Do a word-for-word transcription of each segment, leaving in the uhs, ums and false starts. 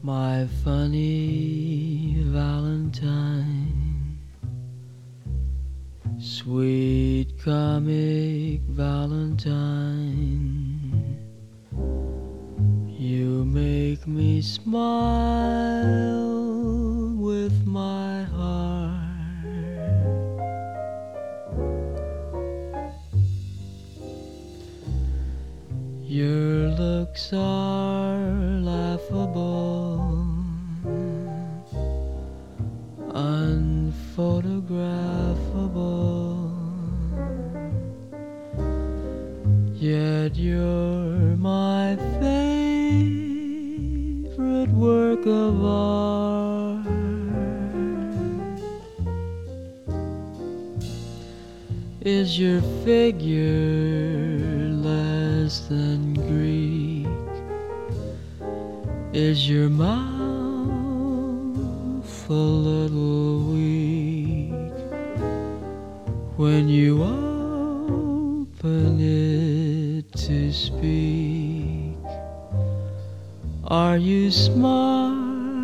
My funny Valentine, sweet comic Valentine, you make me smile with my heart. Your looks are laughable, unphotographable, yet you're my favorite work of art. Is your figure less than Greek? Is your mouth a little weak when you open it to speak? Are you smart?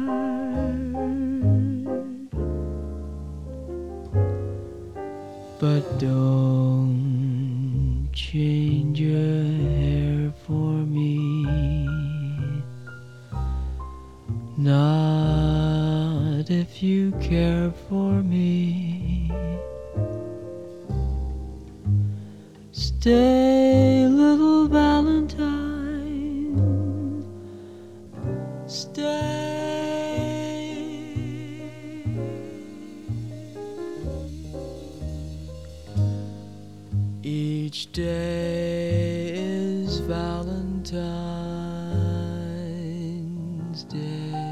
But don't change your hair for me, not if you care for me. Stay, little Valentine, stay. Each day is Valentine's Day.